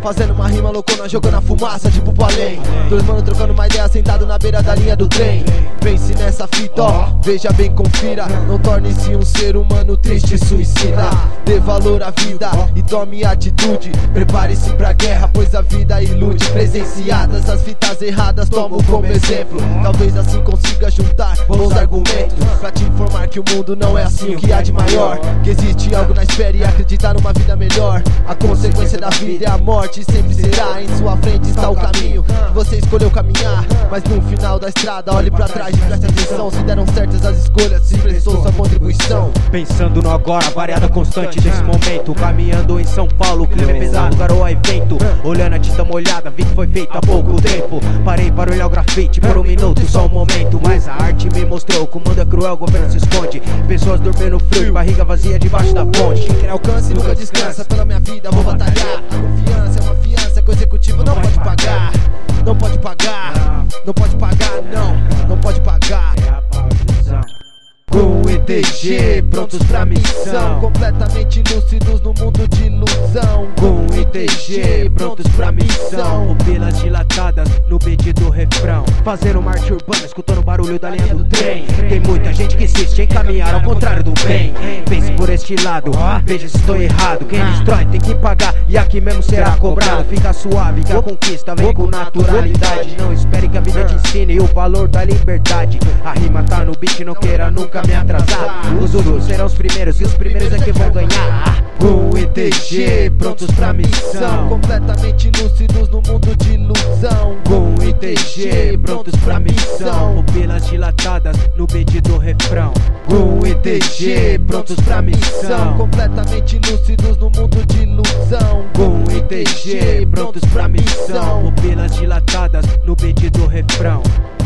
fazendo uma rima loucona, jogando a fumaça tipo pro além. Dois mano trocando uma ideia sentado na beira da linha do trem. Pense nessa fita, ó, veja bem, confira. Não torne-se um ser humano triste e suicida. Dê valor à vida e tome atitude. Prepare-se pra guerra, pois a vida ilude. Presenciadas as fitas erradas, tomo como exemplo. Talvez assim consiga juntar bons argumentos pra te informar que o mundo não é assim, o que há de maior. Que existe algo na espera e acreditar numa vida melhor. A consequência da vida é a morte, sempre será. Em sua frente está o caminho que você escolheu caminhar. Mas no final da estrada, olhe pra trás e preste atenção. Se deram certas as escolhas, se prestou sua contribuição. Pensando no agora, variada constante desse momento. Caminhando em São Paulo, o clima é pesado, garoa e vento. Olhando a tinta molhada, vi que foi feita há pouco tempo. Parei para olhar o grafite por um minuto, só um momento. Mas a arte me mostrou que o mundo é cruel, o governo se esconde. Pessoas dormindo frio, de barriga vazia debaixo da ponte. Quem quer alcance nunca descansa, pela minha vida vou batalhar. A confiança é uma fiança que o executivo não pode pagar. Não pode pagar, não pode pagar, não pode pagar. Com ETG, prontos pra missão. Completamente lúcidos no mundo de ilusão. Com ETG, prontos pra missão. Pupilas dilatadas no beat do refrão. Fazendo marcha urbana, escutando o barulho da linha do trem. Tem muita gente que insiste em caminhar ao contrário do bem. Pense por este lado, veja se estou errado. Quem destrói tem que pagar e aqui mesmo será cobrado. Fica suave que a conquista vem com naturalidade. Não espere que a vida te ensine o valor da liberdade. A rima tá no beat, não queira nunca me atrasar. Os outros serão os primeiros e os primeiros é que vão ganhar. Com ETG, prontos pra missão. Completamente lúcidos no mundo de ilusão. Com ETG, prontos pra missão. Pupilas dilatadas no beat do refrão. Com ETG, prontos pra missão. Completamente lúcidos no mundo de ilusão. Com ETG, prontos pra missão. Pupilas dilatadas no beat do refrão.